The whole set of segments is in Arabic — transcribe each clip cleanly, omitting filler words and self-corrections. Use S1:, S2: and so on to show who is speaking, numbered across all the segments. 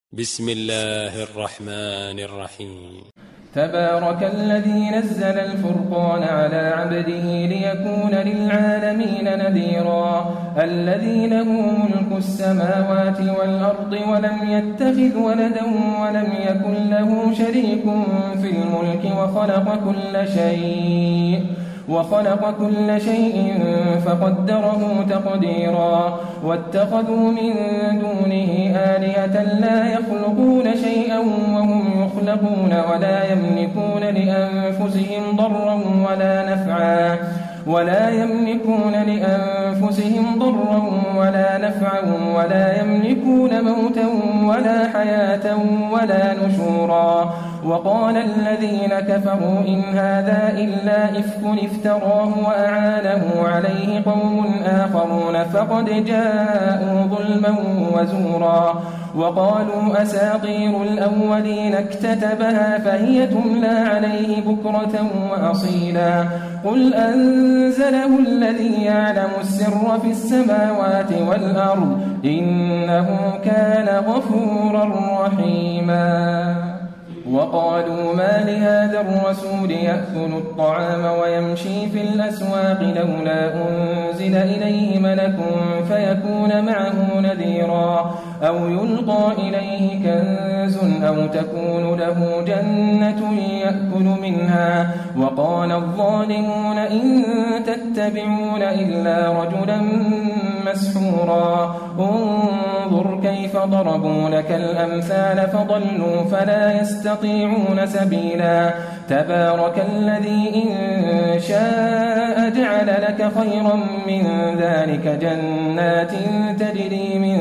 S1: بسم الله الرحمن الرحيم.
S2: تبارك الذي نزل الفرقان على عبده ليكون للعالمين نذيرا الذي له ملك السماوات والأرض ولم يتخذ ولدا ولم يكن له شريك في الملك وخلق كل شيء فقدره تقديرا واتخذوا من دونه آلهة لا يخلقون شيئا وهم يخلقون ولا يملكون لأنفسهم ضرا ولا نفعا ولا يملكون موتا ولا حياة ولا نشورا وقال الذين كفروا إن هذا إلا إفك افتراه وأعانه عليه قوم آخرون فقد جاءوا ظلما وزورا وقالوا أساطير الأولين اكتتبها فهي تملى عليه بكرة وأصيلا قل أنزله الذي يعلم السر في السماوات والأرض إنه كان غفورا رحيما وقالوا ما لهذا الرسول يأكل الطعام ويمشي في الأسواق لولا أنزل إليه ملك فيكون معه نذيرا أو يلقى إليه كنز أو تكون له جنة يأكل منها وقال الظالمون إن تتبعون إلا رجلا مسحورا انظر كيف ضربوا لك الأمثال فضلوا فلا يستطيعون سبيلا تبارك الذي إن شاء جعل لك خيرا من ذلك جنات تجري من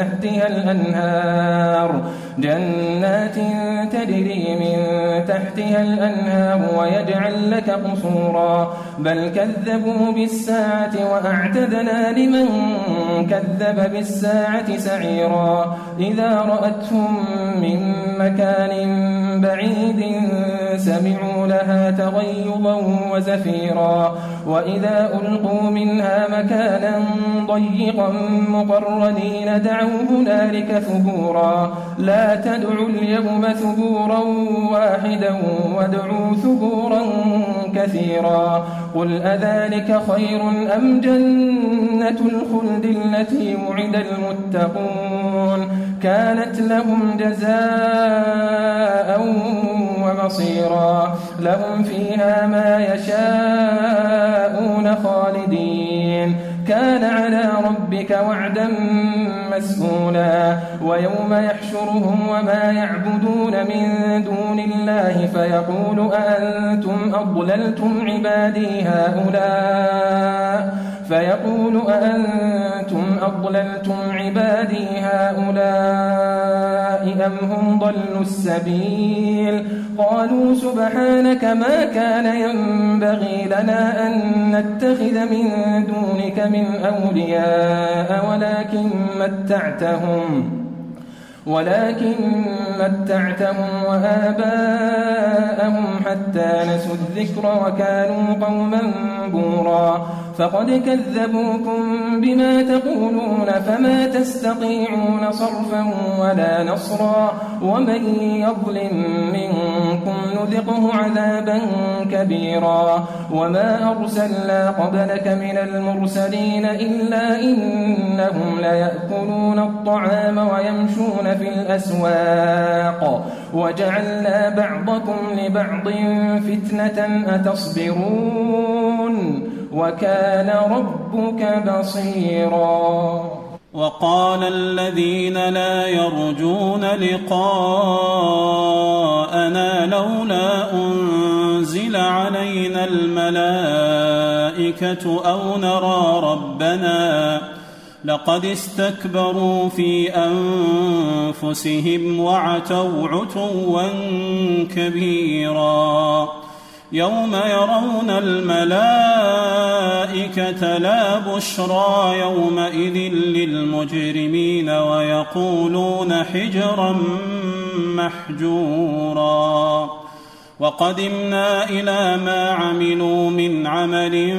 S2: تحتها الأنهار ويجعل لك قصورا بل كذبوا بالساعة وأعتدنا لمن كذب بالساعة سعيرا إذا رأتهم من مكان بعيد سمعوا لها تغيظا وزفيرا وإذا ألقوا منها مكانا ضيقا مقرنين دعوا هنالك ثبورا لا تدعوا اليوم ثبورا واحدا وادعوا ثبورا كثيرا قل أذلك خير أم جنة الخلد التي وعد المتقون كانت لهم جزاء ومصيرا لهم فيها ما يشاءون خالدين كان على ربك وعدا مسئولا ويوم يحشرهم وما يعبدون من دون الله فيقول أأنتم أضللتم عبادي هؤلاء أم هم ضلوا السبيل قالوا سبحانك ما كان ينبغي لنا أن نتخذ من دونك من أولياء ولكن متعتهم وآباءهم حتى نسوا الذكر وكانوا قوما بورا فقد كذبوكم بما تقولون فما تستطيعون صرفا ولا نصرا ومن يظلم منكم نذقه عذابا كبيرا وما أرسلنا قبلك من المرسلين إلا إنهم ليأكلون الطعام ويمشون في الأسواق وجعلنا بعضكم لبعض فتنة أتصبرون وكان ربك بصيرا
S3: وقال الذين لا يرجون لقاءنا لولا أنزل علينا الملائكة أو نرى ربنا لقد استكبروا في أنفسهم وعتوا عتوا كبيرا يوم يرون الملائكة لا بشرى يومئذ للمجرمين ويقولون حجرا محجورا وقدمنا إلى ما عملوا من عمل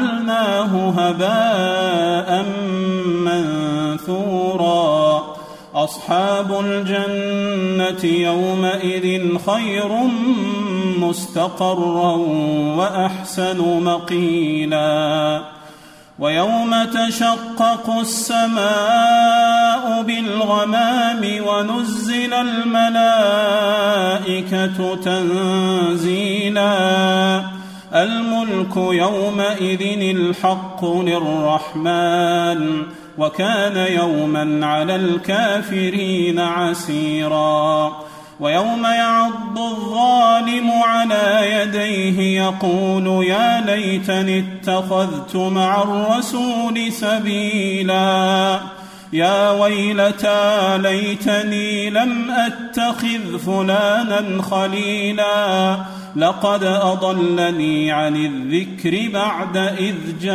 S3: فجعلناه هباء منثورا أصحاب الجنة يومئذ خير مستقرا وأحسن مقيلا ويوم تشقق السماء بالغمام ونزل الملائكة تنزيلا الملك يومئذ الحق للرحمن وكان يوما على الكافرين عسيرا ويوم يعض الظالم على يديه يقول يا ليتني اتخذت مع الرسول سبيلا يا ويلتى ليتني لم أتخذ فلانا خليلا لقد أضلني عن الذكر بعد إذ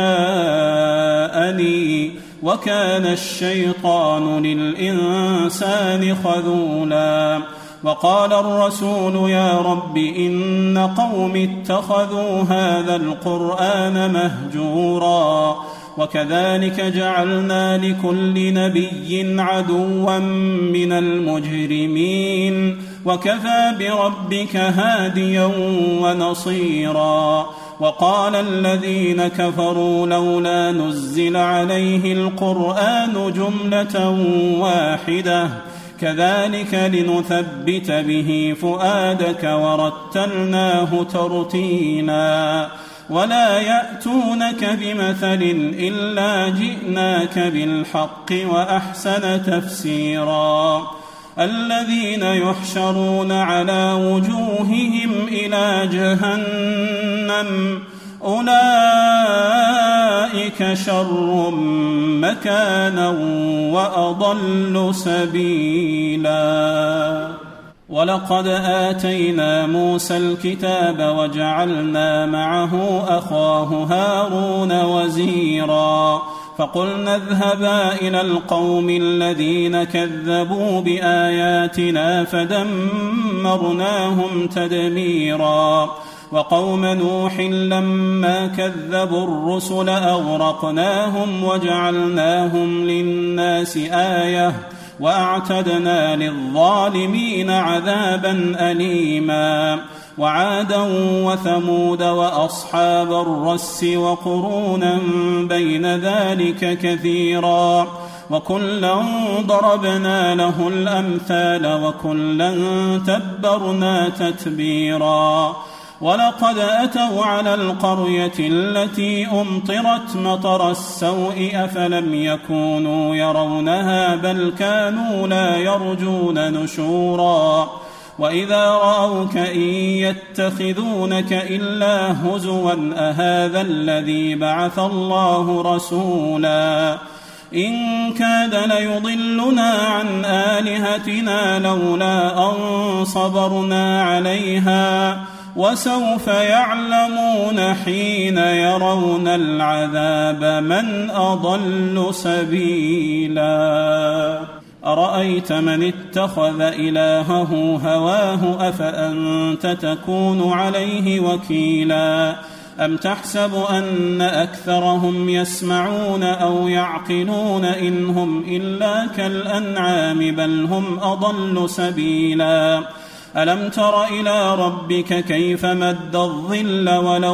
S3: جاءني وكان الشيطان للإنسان خذولا وقال الرسول يا رب إن قوم اتخذوا هذا القرآن مهجورا وكذلك جعلنا لكل نبي عدوا من المجرمين وكفى بربك هاديا ونصيرا وقال الذين كفروا لولا نزل عليه القرآن جملة واحدة كذلك لنثبت به فؤادك ورتلناه ترتيلا ولا يأتونك بمثل إلا جئناك بالحق وأحسن تفسيرا الذين يحشرون على وجوههم إلى جهنم أولئك شر مكانا وأضل سبيلا ولقد آتينا موسى الكتاب وجعلنا معه أخاه هارون وزيرا فقلنا اذهبا إلى القوم الذين كذبوا بآياتنا فدمرناهم تدميرا وقوم نوح لما كذبوا الرسل أغرقناهم وجعلناهم للناس آية وأعتدنا للظالمين عذابا أليما وعادا وثمود وأصحاب الرس وقرونا بين ذلك كثيرا وكلا ضربنا له الأمثال وكلا تبرنا تتبيرا ولقد أتوا على القرية التي أمطرت مطر السوء أفلم يكونوا يرونها بل كانوا لا يرجون نشورا وإذا رأوك إن يتخذونك إلا هزوا أهذا الذي بعث الله رسولا إن كاد ليضلنا عن آلهتنا لولا أن صبرنا عليها وسوف يعلمون حين يرون العذاب من أضل سبيلا أرأيت من اتخذ إلهه هواه أفأنت تكون عليه وكيلا أم تحسب أن أكثرهم يسمعون أو يعقلون إن هم إلا كالأنعام بل هم أضل سبيلا ألم تر إلى ربك كيف مد الظل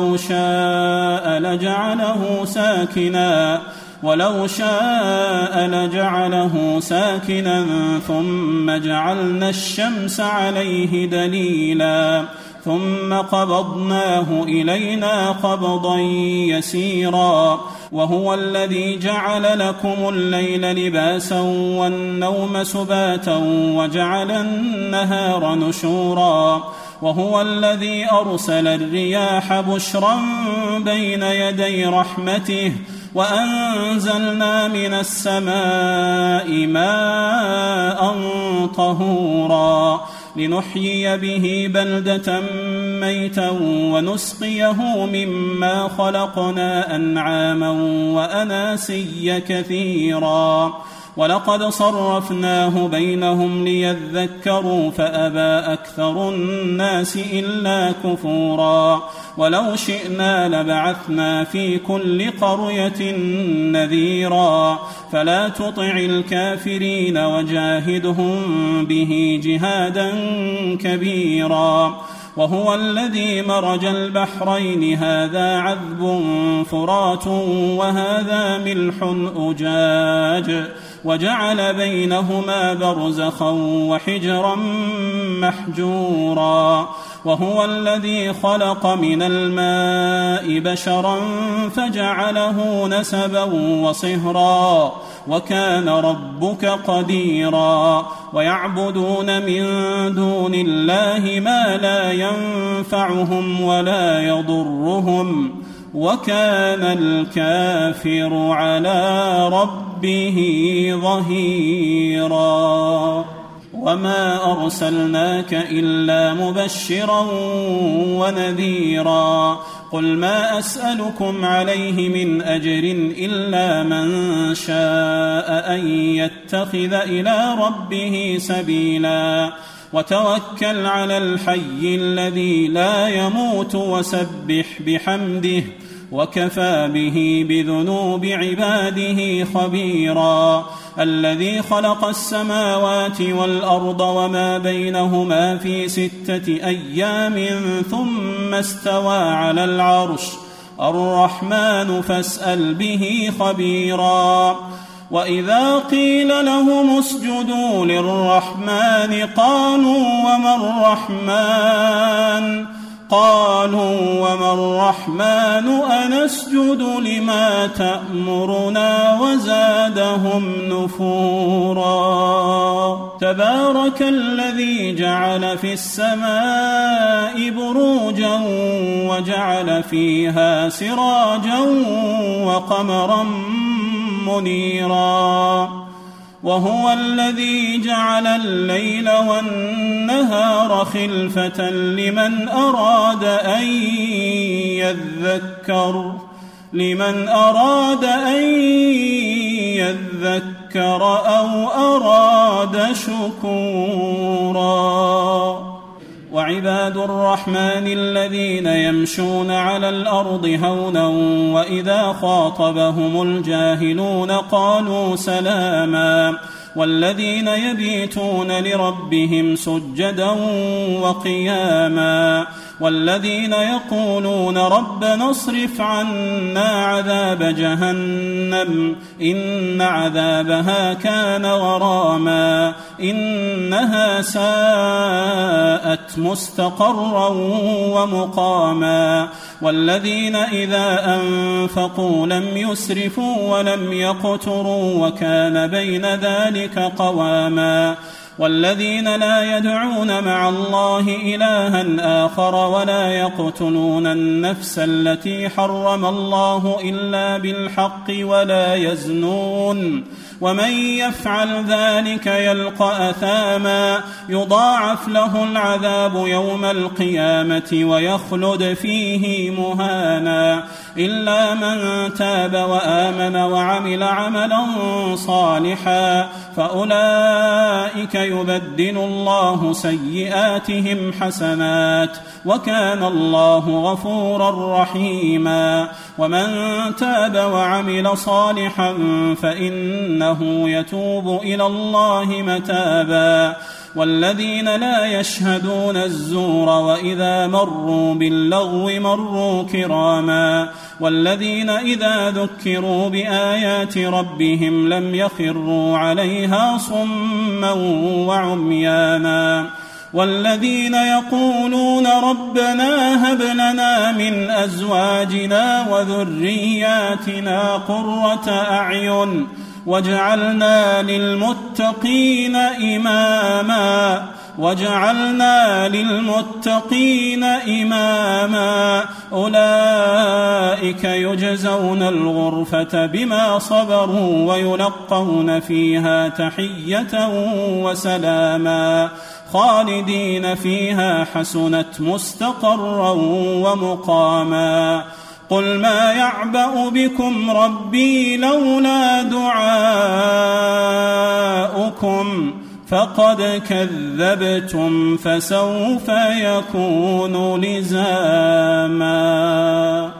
S3: ولو شاء لجعله ساكنا ثم جعلنا الشمس عليه دليلا ثم قبضناه إلينا قبضا يسيرا وهو الذي جعل لكم الليل لباسا والنوم سباتا وجعل النهار نشورا وهو الذي أرسل الرياح بشرا بين يدي رحمته وأنزلنا من السماء ماء طهورا لنحيي به بلدة ميتا ونسقيه مما خلقنا أنعاما وأناسيا كثيرا ولقد صرفناه بينهم ليذكروا فأبى أكثر الناس إلا كفورا ولو شئنا لبعثنا في كل قرية نذيرا فلا تطع الكافرين وجاهدهم به جهادا كبيرا وهو الذي مرج البحرين هذا عذب فرات وهذا ملح أجاج وجعل بينهما برزخا وحجرا محجورا وهو الذي خلق من الماء بشرا فجعله نسبا وصهرا وكان ربك قديرا ويعبدون من دون الله ما لا ينفعهم ولا يضرهم وكان الكافر على ربه ظهيرا وما أرسلناك إلا مبشرا ونذيرا قل ما أسألكم عليه من أجر إلا من شاء أن يتخذ إلى ربه سبيلا وتوكل على الحي الذي لا يموت وسبح بحمده وكفى به بذنوب عباده خبيرا الذي خلق السماوات والأرض وما بينهما في 6 أيام ثم استوى على العرش الرحمن فاسأل به خبيرا وإذا قيل لهم اسجدوا للرحمن قالوا وما الرحمن أنسجد لما تأمرنا وزادهم نفورا تبارك الذي جعل في السماء بروجا وجعل فيها سراجا وقمرا منيرا وهو الذي جعل الليل والنهار خلفة لمن أراد أن يذكر أو أراد شكورا وعباد الرحمن الذين يمشون على الأرض هونا وإذا خاطبهم الجاهلون قالوا سلاما والذين يبيتون لربهم سجدا وقياما والذين يقولون ربنا اصرف عنا عذاب جهنم إن عذابها كان غراما إنها ساءت مستقرا ومقاما والذين إذا أنفقوا لم يسرفوا ولم يقتروا وكان بين ذلك قواما والذين لا يدعون مع الله إلها آخر ولا يقتلون النفس التي حرم الله إلا بالحق ولا يزنون ومن يفعل ذلك يلقى أثاما يضاعف له العذاب يوم القيامة ويخلد فيه مهانا إلا من تاب وآمن وعمل عملا صالحا فأولئك يبدل الله سيئاتهم حسنات وكان الله غفورا رحيما ومن تاب وعمل صالحا فإنه يتوب إلى الله متابا والذين لا يشهدون الزور وإذا مروا باللغو مروا كراما والذين إذا ذكروا بآيات ربهم لم يخروا عليها صما وعميانا والذين يقولون ربنا هب لنا من أزواجنا وذرياتنا قرة أعين وجعلنا للمتقين إماما أولئك يجزون الغرفة بما صبروا ويلقون فيها تحية وسلاما خالدين فيها حسنت مستقرا ومقاما قل ما يعبأ بكم ربي لولا دعاؤكم فقد كذبتم فسوف يكون لزاما.